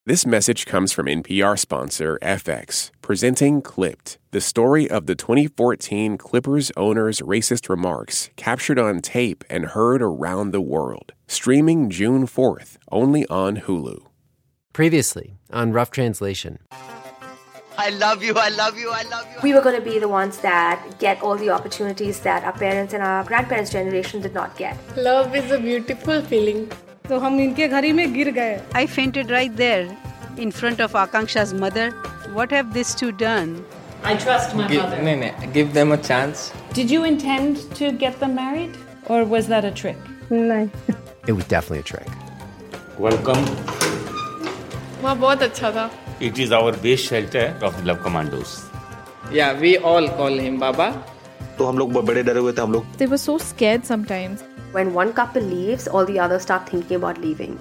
This message comes from NPR sponsor FX, presenting Clipped, the story of the 2014 Clippers owner's racist remarks captured on tape and heard around the world. Streaming June 4th, only on Hulu. Previously on Rough Translation. I love you, I love you, I love you. We were going to be the ones that get all the opportunities that our parents and our grandparents' generation did not get. Love is a beautiful feeling. So हम इनके घरी में गिर गए. I fainted right there in front of Akanksha's mother. What have these two done? I trust my mother. Give them a chance. Did you intend to get them married? Or was that a trick? नहीं. It was definitely a trick. Welcome. वहाँ बहुत अच्छा था. It is our base shelter of the Love Commandos. Yeah, we all call him Baba. तो हम लोग बड़े डरे हुए थे हम लोग. They were so scared sometimes. When one couple leaves, all the others start thinking about leaving.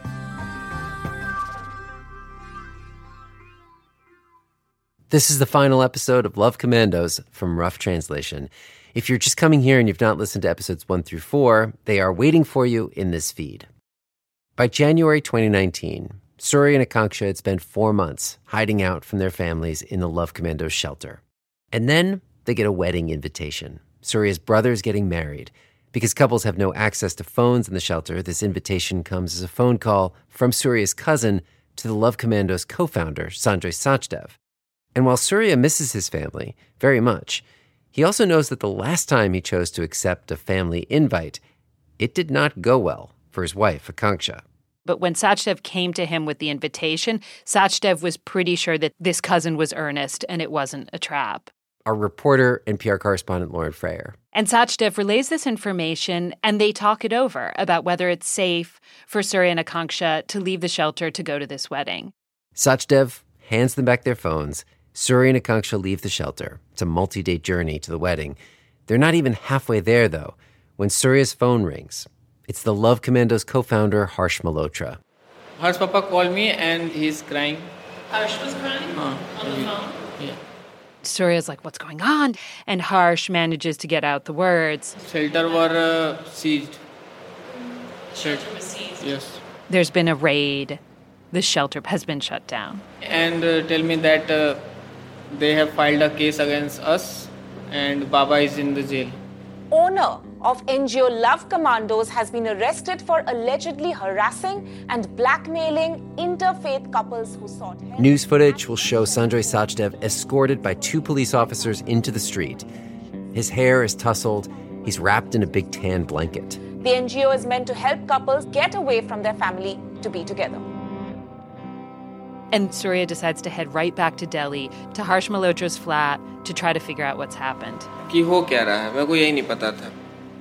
This is the final episode of Love Commandos from Rough Translation. If you're just coming here and you've not listened to episodes 1 through 4, they are waiting for you in this feed. By January 2019, Surya and Akanksha had spent 4 months hiding out from their families in the Love Commandos shelter. And then they get a wedding invitation. Surya's brother's getting married. Because couples have no access to phones in the shelter, this invitation comes as a phone call from Surya's cousin to the Love Commandos co-founder, Sanjay Sachdev. And while Surya misses his family very much, he also knows that the last time he chose to accept a family invite, it did not go well for his wife, Akanksha. But when Sachdev came to him with the invitation, Sachdev was pretty sure that this cousin was earnest and it wasn't a trap. Our reporter, NPR correspondent Lauren Frayer. And Sachdev relays this information, and they talk it over about whether it's safe for Surya and Akanksha to leave the shelter to go to this wedding. Sachdev hands them back their phones. Surya and Akanksha leave the shelter. It's a multi-day journey to the wedding. They're not even halfway there, though, when Surya's phone rings. It's the Love Commandos co-founder, Harsh Malhotra. Harsh Papa called me and he's crying. Harsh was crying on the phone? Yeah. Surya's like, what's going on? And Harsh manages to get out the words. Shelter were seized. Shelter was seized? Yes. There's been a raid. The shelter has been shut down. And tell me that they have filed a case against us and Baba is in the jail. Owner of NGO Love Commandos has been arrested for allegedly harassing and blackmailing interfaith couples who sought help. News footage will show Sanjay Sachdev escorted by 2 police officers into the street. His hair is tousled. He's wrapped in a big tan blanket. The NGO is meant to help couples get away from their family to be together. And Surya decides to head right back to Delhi, to Harsh Malhotra's flat, to try to figure out what's happened. कि हो क्या रहा है? मेरे को यही नहीं पता था.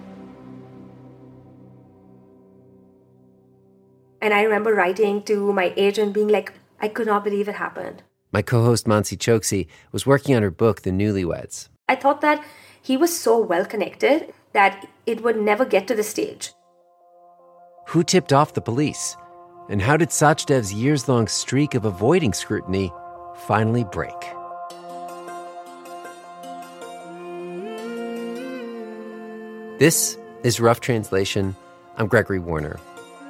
And I remember writing to my agent being like, I could not believe it happened. My co-host Mansi Choksi was working on her book, The Newlyweds. I thought that he was so well connected that it would never get to this stage. Who tipped off the police? And how did Sachdev's years-long streak of avoiding scrutiny finally break? This is Rough Translation. I'm Gregory Warner.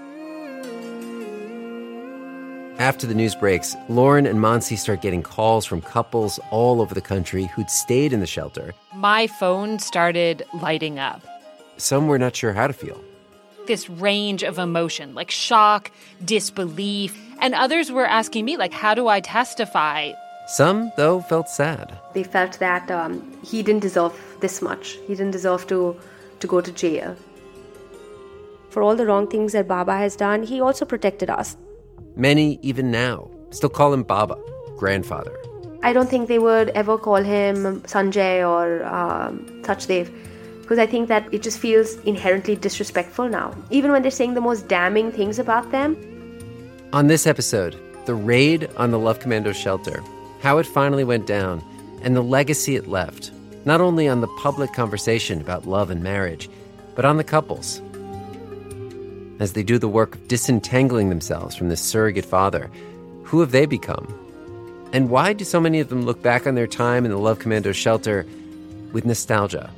After the news breaks, Lauren and Mansi start getting calls from couples all over the country who'd stayed in the shelter. My phone started lighting up. Some were not sure how to feel. This range of emotion, like shock, disbelief, and others were asking me, like, how do I testify? Some, though, felt sad. They felt that he didn't deserve this much. He didn't deserve to go to jail. For all the wrong things that Baba has done, he also protected us. Many, even now, still call him Baba, grandfather. I don't think they would ever call him Sanjay or Sachdev, because I think that it just feels inherently disrespectful now, even when they're saying the most damning things about them. On this episode, the raid on the Love Commandos shelter, how it finally went down, and the legacy it left, not only on the public conversation about love and marriage, but on the couples. As they do the work of disentangling themselves from this surrogate father, who have they become? And why do so many of them look back on their time in the Love Commandos shelter with nostalgia?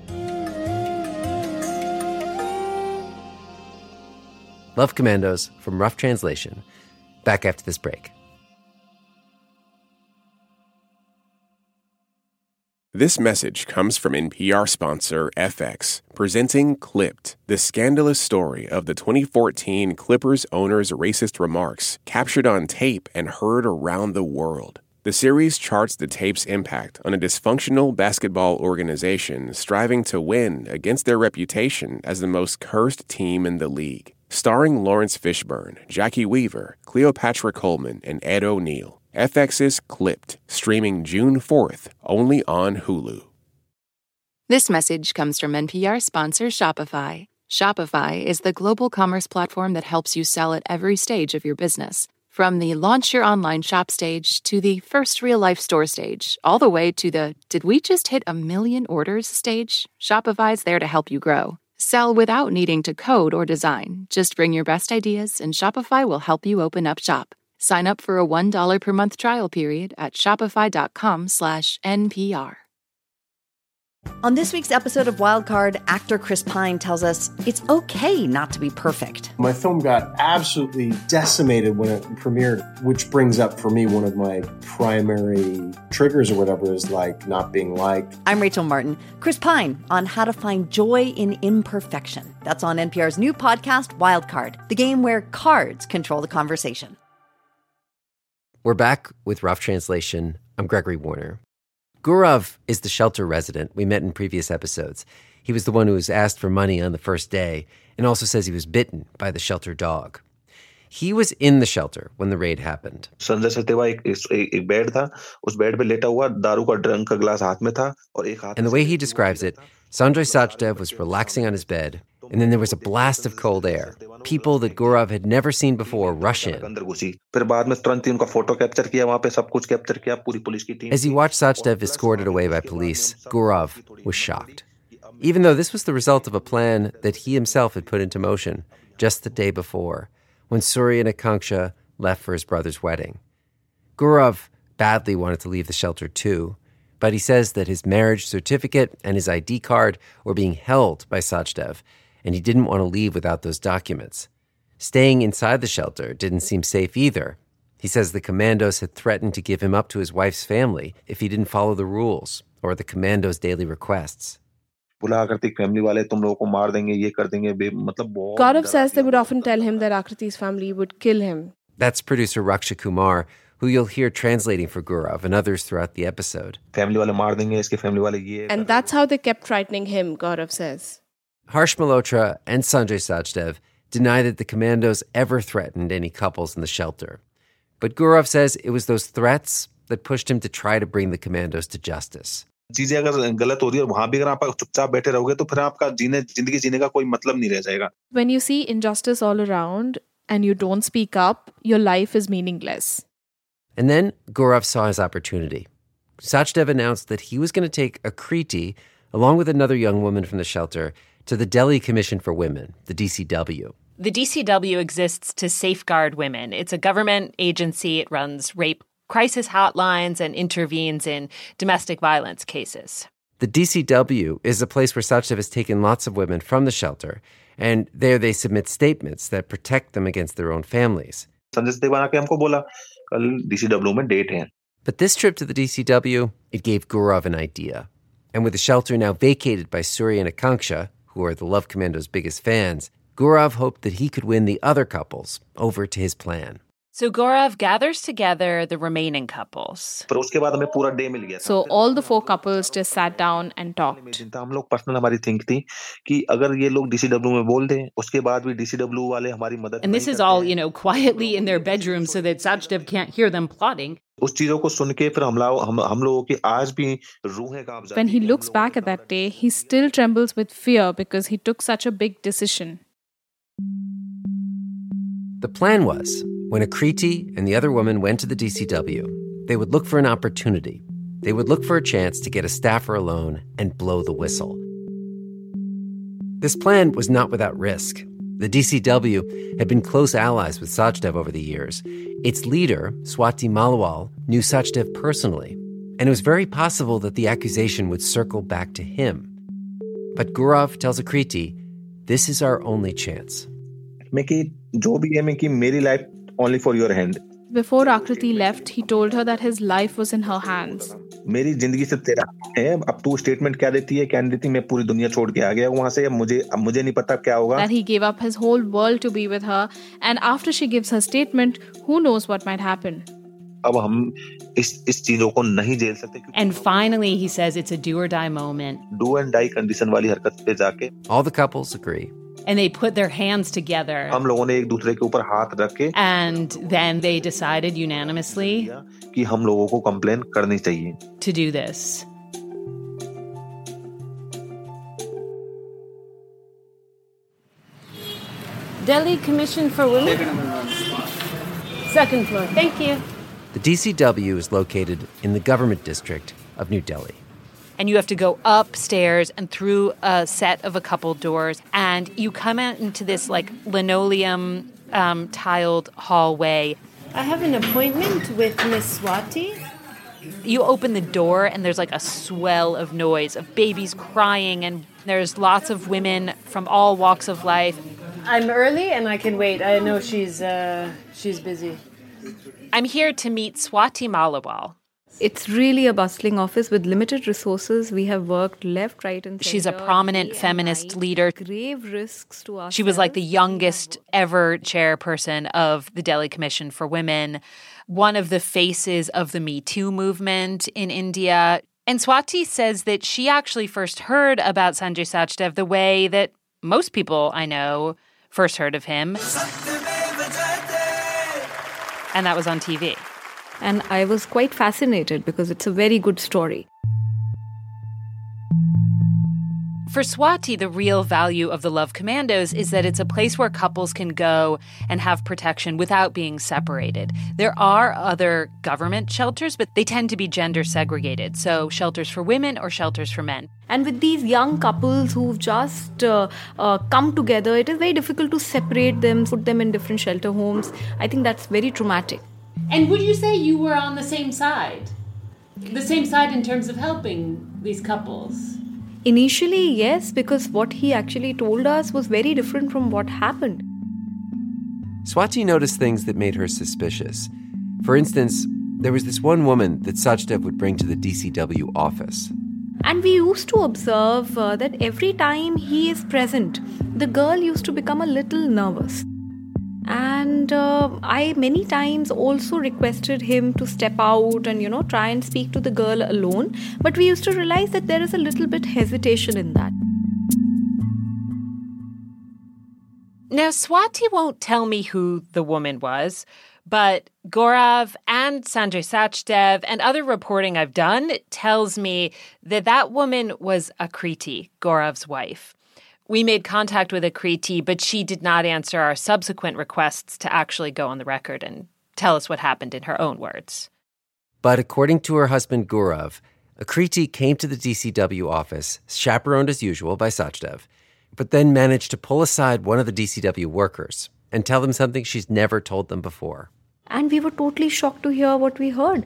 Love Commandos from Rough Translation. Back after this break. This message comes from NPR sponsor FX, presenting Clipped, the scandalous story of the 2014 Clippers owner's racist remarks captured on tape and heard around the world. The series charts the tape's impact on a dysfunctional basketball organization striving to win against their reputation as the most cursed team in the league. Starring Lawrence Fishburne, Jackie Weaver, Cleopatra Coleman, and Ed O'Neill. FX's Clipped, streaming June 4th, only on Hulu. This message comes from NPR sponsor Shopify. Shopify is the global commerce platform that helps you sell at every stage of your business. From the launch your online shop stage to the first real-life store stage, all the way to the did we just hit 1 million orders stage, Shopify's there to help you grow. Sell without needing to code or design. Just bring your best ideas and Shopify will help you open up shop. Sign up for a $1 per month trial period at shopify.com/NPR. On this week's episode of Wildcard, actor Chris Pine tells us it's okay not to be perfect. My film got absolutely decimated when it premiered, which brings up for me one of my primary triggers or whatever is like not being liked. I'm Rachel Martin. Chris Pine on how to find joy in imperfection. That's on NPR's new podcast, Wildcard, the game where cards control the conversation. We're back with Rough Translation. I'm Gregory Warner. Gaurav is the shelter resident we met in previous episodes. He was the one who was asked for money on the first day and also says he was bitten by the shelter dog. He was in the shelter when the raid happened. Sanjay Sachdeva एक bed था, उस bed पे लेटा हुआ दारू का drunk का glass हाथ में था और एक हाथ. And the way he describes it, Sanjay Sachdev was relaxing on his bed, and then there was a blast of cold air. People that Gaurav had never seen before rush in. As he watched Sachdev escorted away by police, Gaurav was shocked. Even though this was the result of a plan that he himself had put into motion just the day before, when Surya and Akanksha left for his brother's wedding. Gaurav badly wanted to leave the shelter too, but he says that his marriage certificate and his ID card were being held by Sachdev, and he didn't want to leave without those documents. Staying inside the shelter didn't seem safe either. He says the commandos had threatened to give him up to his wife's family if he didn't follow the rules or the commandos' daily requests. Gaurav says they would often tell him that Akriti's family would kill him. That's producer Raksha Kumar, who you'll hear translating for Gaurav and others throughout the episode. And that's how they kept frightening him, Gaurav says. Harsh Malhotra and Sanjay Sachdev deny that the commandos ever threatened any couples in the shelter. But Gaurav says it was those threats that pushed him to try to bring the commandos to justice. When you see injustice all around and you don't speak up, your life is meaningless. And then Gaurav saw his opportunity. Sachdev announced that he was going to take Akriti, along with another young woman from the shelter, to the Delhi Commission for Women, the DCW. The DCW exists to safeguard women. It's a government agency. It runs rape crisis hotlines and intervenes in domestic violence cases. The DCW is a place where Sachdev has taken lots of women from the shelter, and there they submit statements that protect them against their own families. But this trip to the DCW, it gave Gaurav an idea. And with the shelter now vacated by Surya and Akanksha, who are the Love Commando's biggest fans, Gaurav hoped that he could win the other couples over to his plan. So Gaurav gathers together the remaining couples. So all the 4 couples just sat down and talked. And this is all, quietly in their bedroom so that Sachdev can't hear them plotting. When he looks back at that day, he still trembles with fear because he took such a big decision. The plan was, when Akriti and the other woman went to the DCW, they would look for an opportunity. They would look for a chance to get a staffer alone and blow the whistle. This plan was not without risk. The DCW had been close allies with Sachdev over the years. Its leader, Swati Malwal, knew Sachdev personally, and it was very possible that the accusation would circle back to him. But Gaurav tells Akriti, this is our only chance. जो भी है मैं कि मेरी life only for your hand. Before Akriti left, he told her that his life was in her hands. मेरी जिंदगी से तेरा है, अब तू स्टेटमेंट क्या देती है, क्या नहीं देती, मैं पूरी दुनिया छोड़ के आ गया वहां से, अब मुझे नहीं पता क्या होगा. That he gave up his whole world to be with her, and after she gives her statement, who knows what might happen. अब हम इस चीजों को नहीं झेल सकते. And finally, he says it's a do or die moment. Do and die condition वाली हरकत पे जाके. All the couples agree. And they put their hands together. हम लोगों ने एक दूसरे के ऊपर हाथ रख के. And then they decided unanimously कि हम लोगों को कंप्लेन करनी चाहिए. To do this. Delhi Commission for Women. Second floor. Thank you. The DCW is located in the government district of New Delhi. And you have to go upstairs and through a set of a couple doors. And you come out into this like linoleum tiled hallway. I have an appointment with Miss Swati. You open the door and there's like a swell of noise of babies crying. And there's lots of women from all walks of life. I'm early and I can wait. I know she's busy. I'm here to meet Swati Maliwal. It's really a bustling office with limited resources. We have worked left, right, and center. She's a prominent feminist leader. Grave risks to us. She was like the youngest ever chairperson of the Delhi Commission for Women, one of the faces of the Me Too movement in India. And Swati says that she actually first heard about Sanjay Sachdev the way that most people I know first heard of him. And that was on TV. And I was quite fascinated because it's a very good story. For Swati, the real value of the Love Commandos is that it's a place where couples can go and have protection without being separated. There are other government shelters, but they tend to be gender segregated. So shelters for women or shelters for men. And with these young couples who've just come together, it is very difficult to separate them, put them in different shelter homes. I think that's very traumatic. And would you say you were on the same side? The same side in terms of helping these couples? Initially, yes, because what he actually told us was very different from what happened. Swati noticed things that made her suspicious. For instance, there was this one woman that Sachdev would bring to the DCW office. And we used to observe that every time he is present, the girl used to become a little nervous. And I many times also requested him to step out and, try and speak to the girl alone. But we used to realize that there is a little bit hesitation in that. Now, Swati won't tell me who the woman was, but Gaurav and Sanjay Sachdev and other reporting I've done tells me that that woman was Akriti, Gaurav's wife. We made contact with Akriti, but she did not answer our subsequent requests to actually go on the record and tell us what happened in her own words. But according to her husband Gaurav, Akriti came to the DCW office, chaperoned as usual by Sachdev, but then managed to pull aside one of the DCW workers and tell them something she's never told them before. And we were totally shocked to hear what we heard.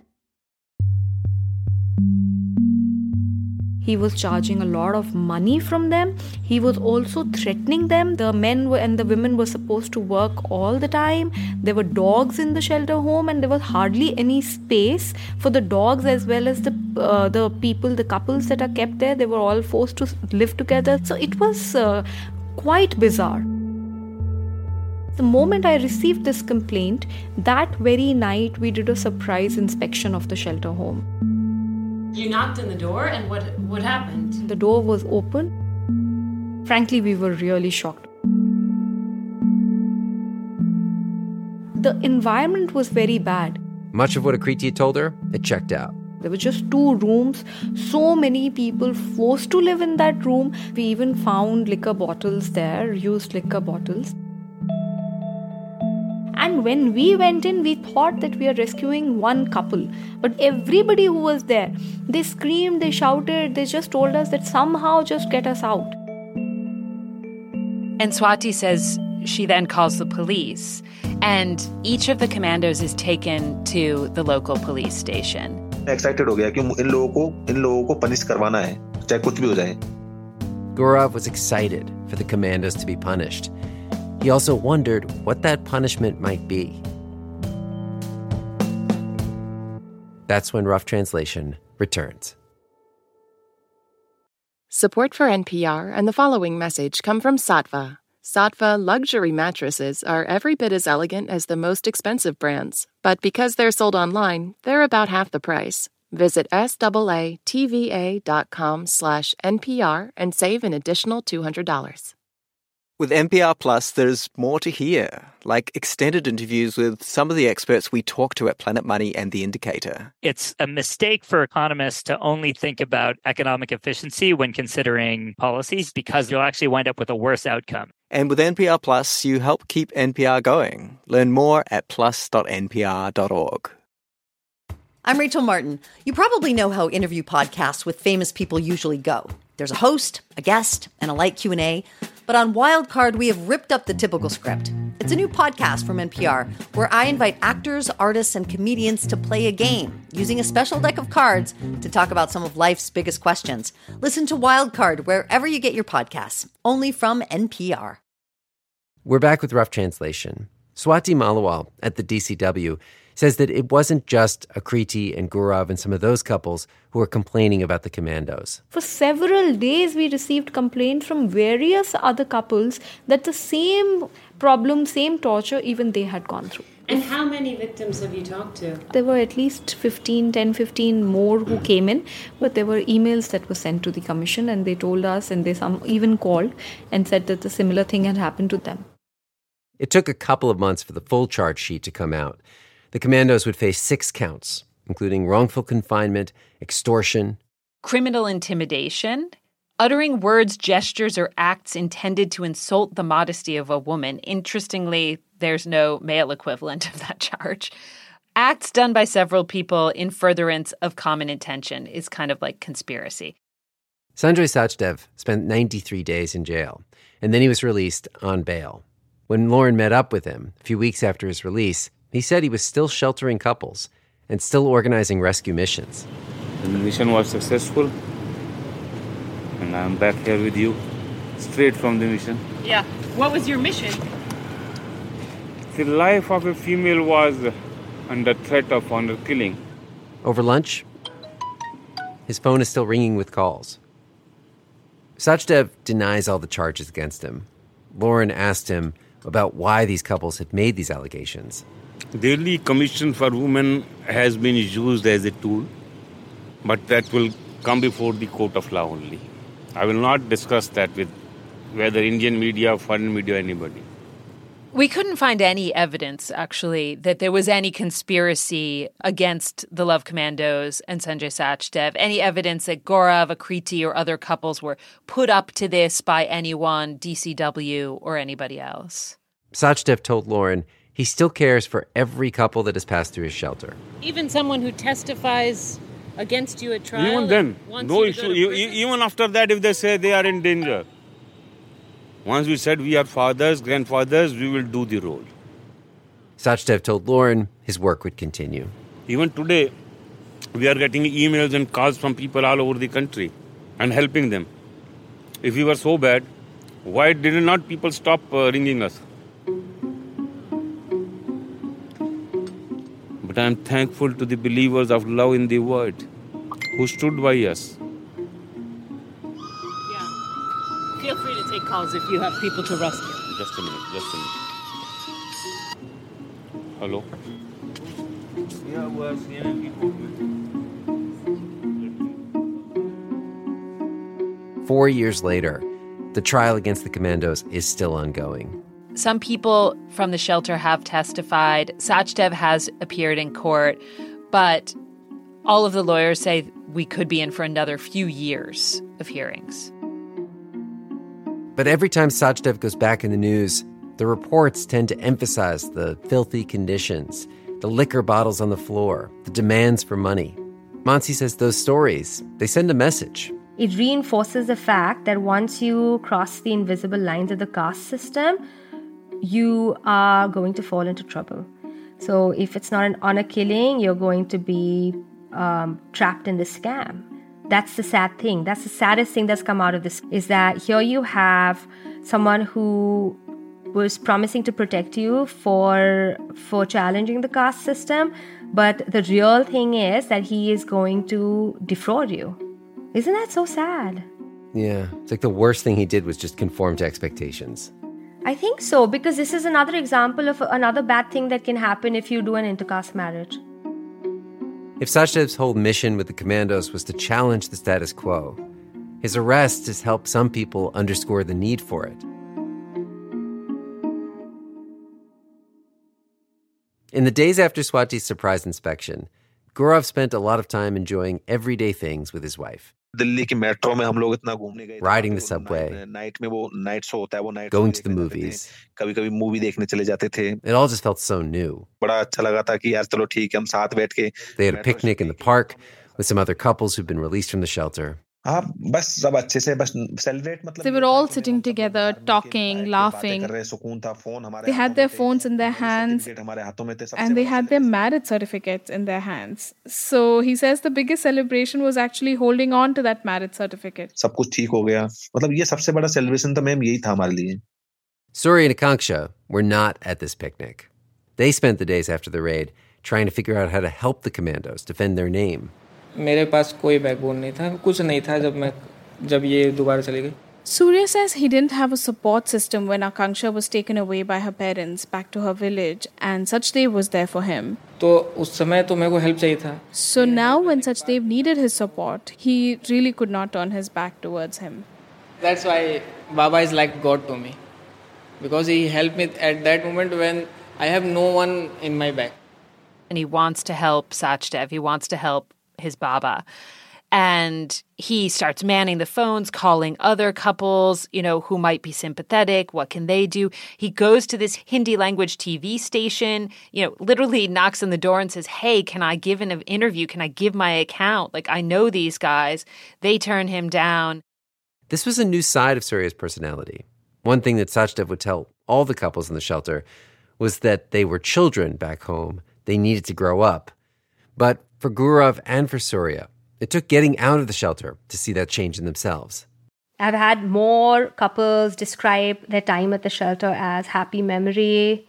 He was charging a lot of money from them. He was also threatening them. The men and the women were supposed to work all the time. There were dogs in the shelter home and there was hardly any space for the dogs as well as the people, the couples that are kept there. They were all forced to live together. So it was quite bizarre. The moment I received this complaint, that very night we did a surprise inspection of the shelter home. You knocked on the door, and what happened? The door was open. Frankly, we were really shocked. The environment was very bad. Much of what Akriti had told her, it checked out. There were just 2 rooms, so many people forced to live in that room. We even found liquor bottles there, used liquor bottles. And when we went in, we thought that we are rescuing one couple. But everybody who was there, they screamed, they shouted, they just told us that somehow just get us out. And Swati says she then calls the police. And each of the commandos is taken to the local police station. Excited हो गया कि इन लोगों को punish करवाना है, चाहे कुछ भी हो जाए. Gaurav was excited for the commandos to be punished. He also wondered what that punishment might be. That's when Rough Translation returns. Support for NPR and the following message come from Saatva. Saatva luxury mattresses are every bit as elegant as the most expensive brands, but because they're sold online, they're about half the price. Visit SAATVA.com/NPR and save an additional $200. With NPR Plus, there's more to hear, like extended interviews with some of the experts we talk to at Planet Money and The Indicator. It's a mistake for economists to only think about economic efficiency when considering policies, because you'll actually wind up with a worse outcome. And with NPR Plus, you help keep NPR going. Learn more at plus.npr.org. I'm Rachel Martin. You probably know how interview podcasts with famous people usually go. There's a host, a guest, and a light Q&A. But on Wildcard, we have ripped up the typical script. It's a new podcast from NPR where I invite actors, artists, and comedians to play a game using a special deck of cards to talk about some of life's biggest questions. Listen to Wildcard wherever you get your podcasts, only from NPR. We're back with Rough Translation. Swati Malawal at the DCW says that it wasn't just Akriti and Gaurav and some of those couples who were complaining about the commandos. For several days, we received complaints from various other couples that the same problem, same torture, even they had gone through. And how many victims have you talked to? There were at least 15 more who came in, but there were emails that were sent to the commission and they told us, and some even called and said that a similar thing had happened to them. It took a couple of months for the full charge sheet to come out. The commandos would face 6 counts, including wrongful confinement, extortion, criminal intimidation, uttering words, gestures, or acts intended to insult the modesty of a woman. Interestingly, there's no male equivalent of that charge. Acts done by several people in furtherance of common intention is kind of like conspiracy. Sanjay Sachdev spent 93 days in jail, and then he was released on bail. When Lauren met up with him a few weeks after his release, he said he was still sheltering couples and still organizing rescue missions. The mission was successful, and I'm back here with you, straight from the mission. Yeah. What was your mission? The life of a female was under threat of honor killing. Over lunch, his phone is still ringing with calls. Sachdev denies all the charges against him. Lauren asked him about why these couples had made these allegations. The Delhi Commission for Women has been used as a tool, but that will come before the court of law only. I will not discuss that with whether Indian media, foreign media, anybody. We couldn't find any evidence, actually, that there was any conspiracy against the Love Commandos and Sanjay Sachdev, any evidence that Gaurav, Akriti, or other couples were put up to this by anyone, DCW, or anybody else. Sachdev told Lauren he still cares for every couple that has passed through his shelter. Even someone who testifies against you at trial? Even then, no issue. Even after that, if they say they are in danger. Once we said we are fathers, grandfathers, we will do the role. Sachdev told Lauren his work would continue. Even today, we are getting emails and calls from people all over the country and helping them. If we were so bad, why did not people stop ringing us? But I am thankful to the believers of love in the word who stood by us. Yeah. Feel free to take calls if you have people to rescue. Just a minute. Hello? Yeah, was – 4 years later, the trial against the commandos is still ongoing. Some people from the shelter have testified. Sachdev has appeared in court, but all of the lawyers say we could be in for another few years of hearings. But every time Sachdev goes back in the news, the reports tend to emphasize the filthy conditions, the liquor bottles on the floor, the demands for money. Mansi says those stories, they send a message. It reinforces the fact that once you cross the invisible lines of the caste system, you are going to fall into trouble. So if it's not an honor killing, you're going to be trapped in this scam. That's the sad thing. That's the saddest thing that's come out of this, is that here you have someone who was promising to protect you for challenging the caste system, But the real thing is that he is going to defraud you. Isn't that so sad? Yeah, it's like the worst thing he did was just conform to expectations. I think so, because this is another example of another bad thing that can happen if you do an intercaste marriage. If Sachdev's whole mission with the commandos was to challenge the status quo, his arrest has helped some people underscore the need for it. In the days after Swati's surprise inspection, Gaurav spent a lot of time enjoying everyday things with his wife. Delhi की metro में हम लोग इतना घूमने गए, riding the subway, night में वो night show होता है, वो night going to the movies. कभी-कभी मूवी देखने चले जाते थे. It all just felt so new. बड़ा अच्छा लगा था कि यार चलो ठीक है, हम साथ बैठ के. They had a picnic in the park with some other couples who'd been released from the shelter. They were all sitting together, talking, laughing. They had their phones in their hands and they had their marriage certificates in their hands. So he says the biggest celebration was actually holding on to that marriage certificate. सब कुछ ठीक हो गया. मतलब ये सबसे बड़ा celebration तो मैम यही था हमारे लिए. Surya and Akanksha were not at this picnic. They spent the days after the raid trying to figure out how to help the commandos defend their name. मेरे पास कोई बैकबोन नहीं था, कुछ नहीं था जब ये दोबारा चली गई. Surya says he didn't have a support system when Akanksha was taken away by her parents back to her village, and Sachdev was there for him. तो उस समय तो मेरे को हेल्प चाहिए था. So now when Sachdev needed his support, he really could not turn his back towards him. That's why Baba is like God to me, because he helped me at that moment when I have no one in my back. And he wants to help Sachdev. He wants to help his Baba. And he starts manning the phones, calling other couples, who might be sympathetic. What can they do? He goes to this Hindi language TV station, literally knocks on the door and says, hey, can I give an interview? Can I give my account? Like, I know these guys. They turn him down. This was a new side of Surya's personality. One thing that Sachdev would tell all the couples in the shelter was that they were children back home. They needed to grow up. But for Gaurav and for Surya, it took getting out of the shelter to see that change in themselves. I've had more couples describe their time at the shelter as happy memory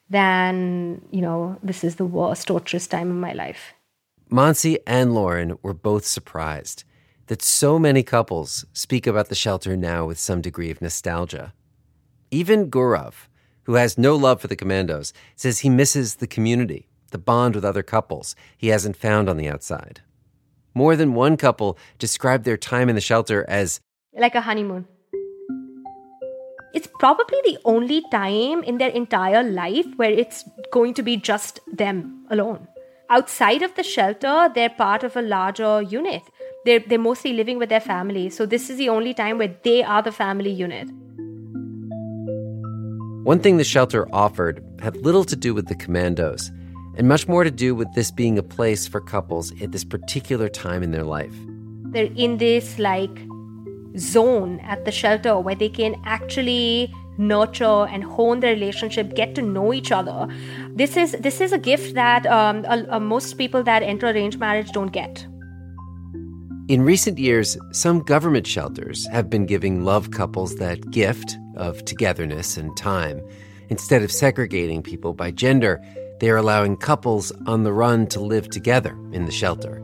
than, this is the worst, torturous time of my life. Mansi and Lauren were both surprised that so many couples speak about the shelter now with some degree of nostalgia. Even Gaurav, who has no love for the commandos, says he misses the community, the bond with other couples he hasn't found on the outside. More than one couple described their time in the shelter as like a honeymoon. It's probably the only time in their entire life where it's going to be just them alone. Outside of the shelter, they're part of a larger unit. They're mostly living with their family. So this is the only time where they are the family unit. One thing the shelter offered had little to do with the commandos, and much more to do with this being a place for couples at this particular time in their life. They're in this zone at the shelter where they can actually nurture and hone their relationship, get to know each other. This is a gift that most people that enter arranged marriage don't get. In recent years, some government shelters have been giving love couples that gift of togetherness and time. Instead of segregating people by gender, they are allowing couples on the run to live together in the shelter.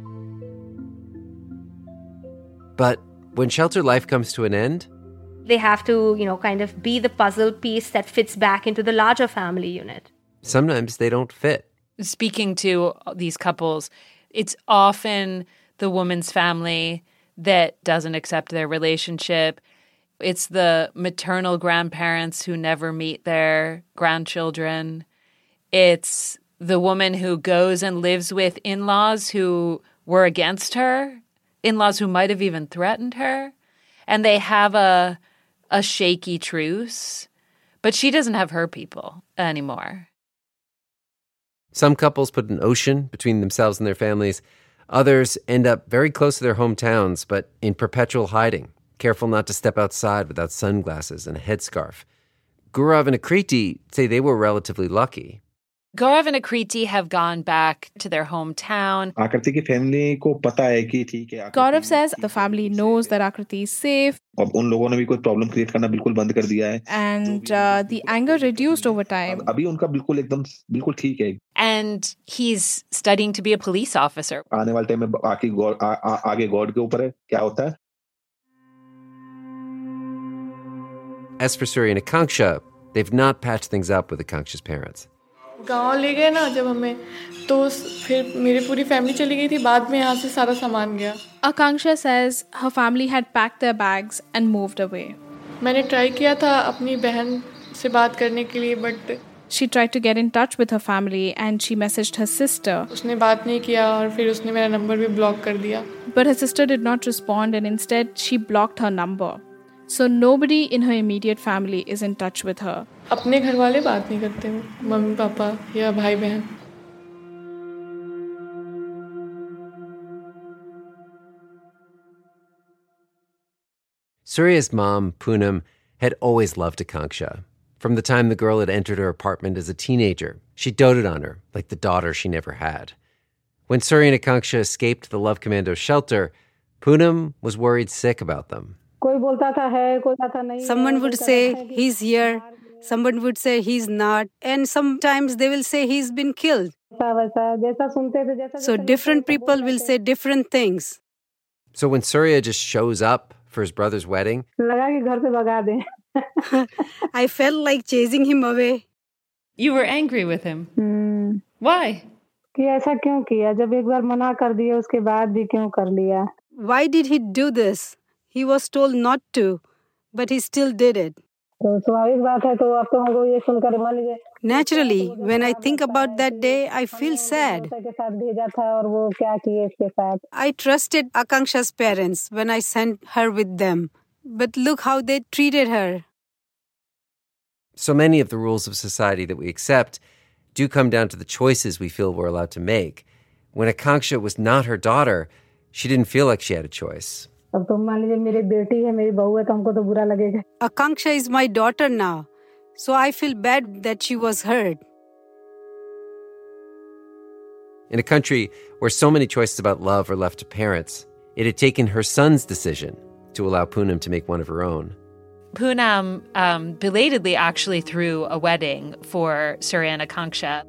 But when shelter life comes to an end, they have to, kind of be the puzzle piece that fits back into the larger family unit. Sometimes they don't fit. Speaking to these couples, it's often the woman's family that doesn't accept their relationship. It's the maternal grandparents who never meet their grandchildren. It's the woman who goes and lives with in-laws who were against her, in-laws who might have even threatened her. And they have a shaky truce, but she doesn't have her people anymore. Some couples put an ocean between themselves and their families. Others end up very close to their hometowns, but in perpetual hiding, careful not to step outside without sunglasses and a headscarf. Gaurav and Akriti say they were relatively lucky. Gaurav and Akriti have gone back to their hometown. आकृति की family को पता है कि ठीक है. Gaurav says the family knows that Akriti is safe. अब उन लोगों ने भी कोई प्रॉब्लम क्रिएट करना बिल्कुल बंद कर दिया है. And the anger reduced over time. अभी उनका बिल्कुल ठीक है. And he's studying to be a police officer. आने वाले टाइम में आगे गॉड के ऊपर है क्या होता है. As for Surya and Akanksha, they've not patched things up with Akanksha's parents. गांव ले गए ना जब हमें तो फिर मेरी पूरी फैमिली चली गई थी बाद में यहाँ से सारा सामान गया. Akanksha says her family had packed their bags and moved away. मैंने ट्राई किया था अपनी बहन से बात करने के लिए but she tried to get in touch with her family and she messaged her sister. उसने बात नहीं किया और फिर उसने मेरा नंबर भी ब्लॉक कर दिया. But her sister did not respond and instead she blocked her number. So nobody in her immediate family is in touch with her. अपने घर वाले बात नहीं करते हो, मम्मी पापा या भाई बहन. Surya's mom, Poonam, had always loved Akanksha. From the time the girl had entered her apartment as a teenager, she doted on her like the daughter she never had. When Surya and Akanksha escaped the Love Commando shelter, Poonam was worried sick about them. Someone would say he's here, someone would say he's not, and sometimes they will say he's been killed. So different people will say different things. So when Surya just shows up for his brother's wedding, I felt like chasing him away. You were angry with him. Why? Why did he do this? He was told not to, but he still did it. Naturally, when I think about that day, I feel sad. I trusted Akanksha's parents when I sent her with them, but look how they treated her. So many of the rules of society that we accept do come down to the choices we feel we're allowed to make. When Akanksha was not her daughter, she didn't feel like she had a choice. Akanksha is my daughter now, so I feel bad that she was hurt. In a country where so many choices about love are left to parents, it had taken her son's decision to allow Poonam to make one of her own. Poonam belatedly actually threw a wedding for Surya and Akanksha.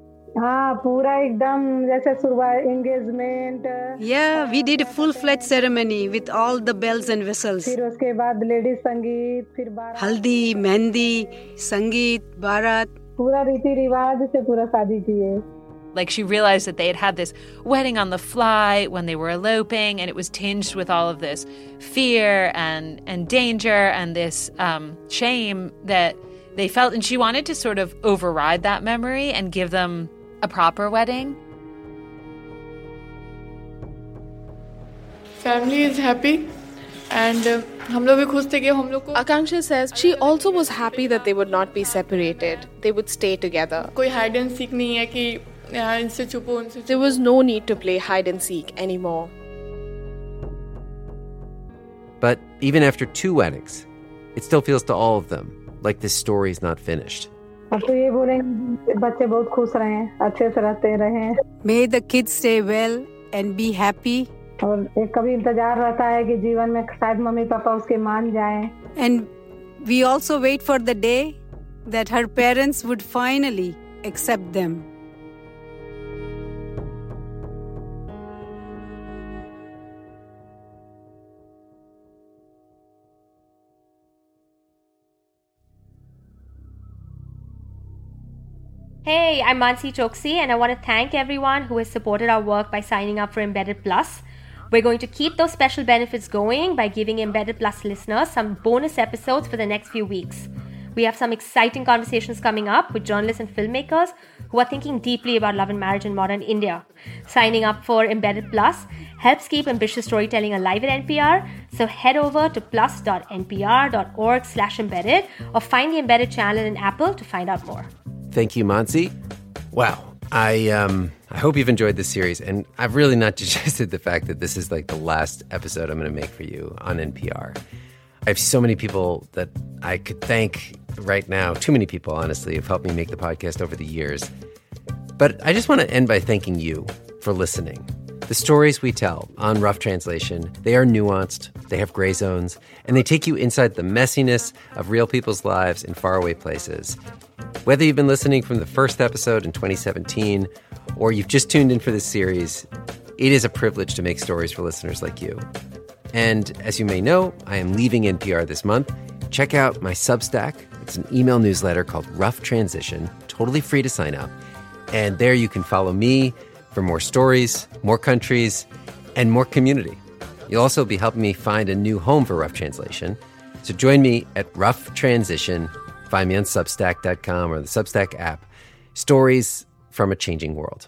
Yeah, we did a full-fledged ceremony with all the bells and whistles. Haldi, Mehndi, Sangeet, Bharat. Like she realized that they had had this wedding on the fly when they were eloping, and it was tinged with all of this fear and danger and this shame that they felt. And she wanted to sort of override that memory and give them a proper wedding. Family is happy and हम लोग भी खुश थे कि हम लोग को. Akanksha says she also was happy that they would not be separated. They would stay together. कोई hide and seek नहीं है कि इनसे छुपो उनसे. There was no need to play hide and seek anymore. But even after 2 weddings, it still feels to all of them like this story is not finished. May the kids stay well and be happy. And we also wait for the day that her parents would finally accept them. Hey, I'm Mansi Choksi, and I want to thank everyone who has supported our work by signing up for Embedded Plus. We're going to keep those special benefits going by giving Embedded Plus listeners some bonus episodes for the next few weeks. We have some exciting conversations coming up with journalists and filmmakers who are thinking deeply about love and marriage in modern India. Signing up for Embedded Plus helps keep ambitious storytelling alive at NPR, so head over to plus.npr.org/embedded or find the Embedded channel in Apple to find out more. Thank you, Mansi. Wow. I hope you've enjoyed this series, and I've really not digested the fact that this is like the last episode I'm going to make for you on NPR. I have so many people that I could thank right now. Too many people, honestly, have helped me make the podcast over the years. But I just want to end by thanking you for listening. The stories we tell on Rough Translation, they are nuanced, they have gray zones, and they take you inside the messiness of real people's lives in faraway places. Whether you've been listening from the first episode in 2017 or you've just tuned in for this series, it is a privilege to make stories for listeners like you. And as you may know, I am leaving NPR this month. Check out my Substack. It's an email newsletter called Rough Transition, totally free to sign up. And there you can follow me for more stories, more countries, and more community. You'll also be helping me find a new home for Rough Translation. So join me at Rough Transition. Find me on Substack.com or the Substack app. Stories from a changing world.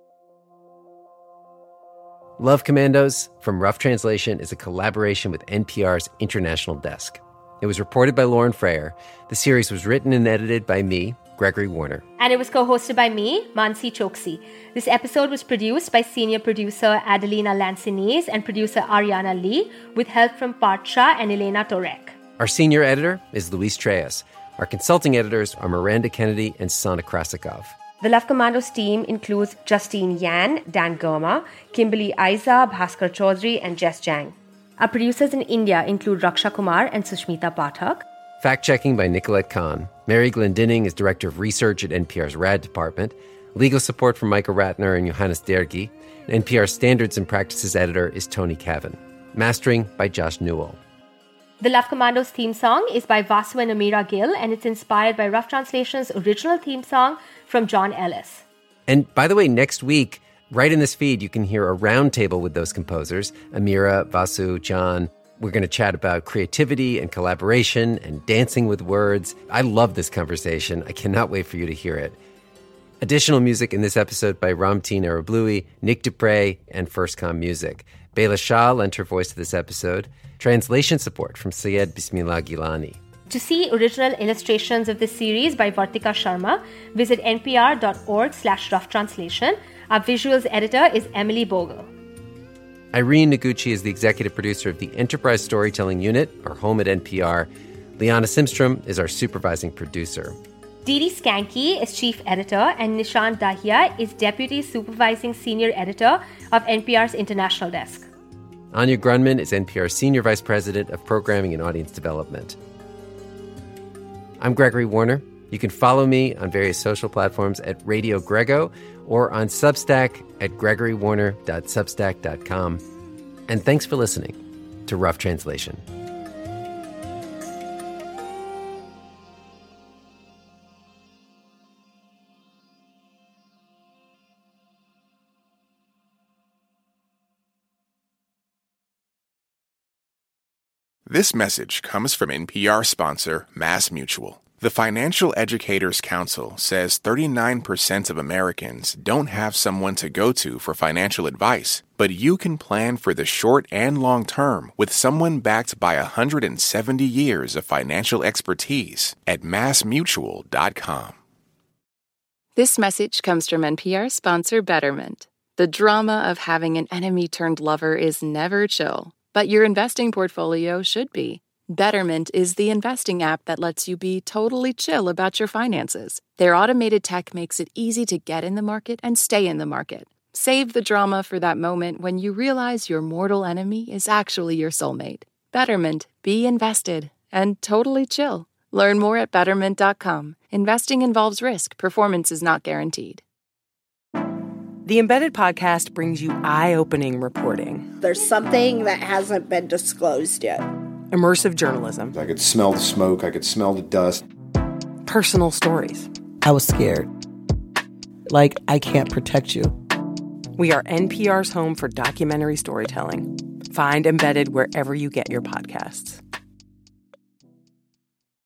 Love Commandos from Rough Translation is a collaboration with NPR's International Desk. It was reported by Lauren Freyer. The series was written and edited by me, Gregory Warner. And it was co-hosted by me, Mansi Choksi. This episode was produced by senior producer Adelina Lancinese and producer Ariana Lee, with help from Parcha and Elena Torek. Our senior editor is Luis Treyes. Our consulting editors are Miranda Kennedy and Sana Krasikov. The Love Commandos team includes Justine Yan, Dan Gurma, Kimberly Aiza, Bhaskar Chaudhry, and Jess Jang. Our producers in India include Raksha Kumar and Sushmita Pathak. Fact-checking by Nicolette Kahn. Mary Glendinning is Director of Research at NPR's RAD Department. Legal support from Micah Ratner and Johannes Dergi. NPR Standards and Practices Editor is Tony Cavan. Mastering by Josh Newell. The Love Commandos theme song is by Vasu and Amira Gill, and it's inspired by Rough Translation's original theme song from John Ellis. And by the way, next week, right in this feed, you can hear a roundtable with those composers, Amira, Vasu, John. We're going to chat about creativity and collaboration and dancing with words. I love this conversation. I cannot wait for you to hear it. Additional music in this episode by Ramteen Arablouei, Nick Dupre, and FirstCom Music. Bela Shah lent her voice to this episode. Translation support from Syed Bismillah Gilani. To see original illustrations of this series by Vartika Sharma, visit npr.org/roughtranslation. Our visuals editor is Emily Bogle. Irene Noguchi is the executive producer of the Enterprise Storytelling Unit, our home at NPR. Liana Simstrom is our supervising producer. Didi Skanke is chief editor, and Nishant Dahiya is deputy supervising senior editor of NPR's International Desk. Anya Grunman is NPR's senior vice president of programming and audience development. I'm Gregory Warner. You can follow me on various social platforms at Radio Grego or on Substack at gregorywarner.substack.com. And thanks for listening to Rough Translation. This message comes from NPR sponsor MassMutual. The Financial Educators Council says 39% of Americans don't have someone to go to for financial advice, but you can plan for the short and long term with someone backed by 170 years of financial expertise at MassMutual.com. This message comes from NPR sponsor Betterment. The drama of having an enemy-turned-lover is never chill, but your investing portfolio should be. Betterment is the investing app that lets you be totally chill about your finances. Their automated tech makes it easy to get in the market and stay in the market. Save the drama for that moment when you realize your mortal enemy is actually your soulmate. Betterment, be invested and totally chill. Learn more at Betterment.com. Investing involves risk. Performance is not guaranteed. The Embedded podcast brings you eye-opening reporting. There's something that hasn't been disclosed yet. Immersive journalism. I could smell the smoke. I could smell the dust. Personal stories. I was scared. Like, I can't protect you. We are NPR's home for documentary storytelling. Find Embedded wherever you get your podcasts.